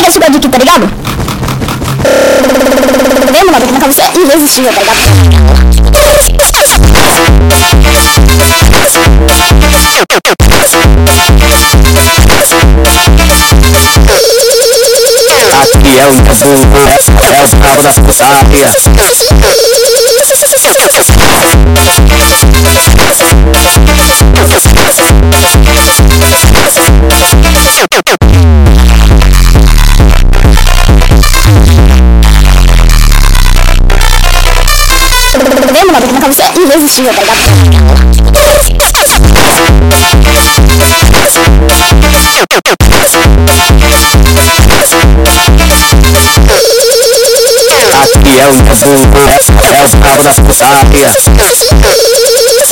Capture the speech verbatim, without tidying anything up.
ligado esse aqui, tá ligado? Vendo, mano, como você é irresistível, tá ligado? Aqui é o Inhabugo, é o carro das putaria. Vendo, mano, como você é irresistível, tá ligado? Aqui é o Inhabugo, é o carro das putaria.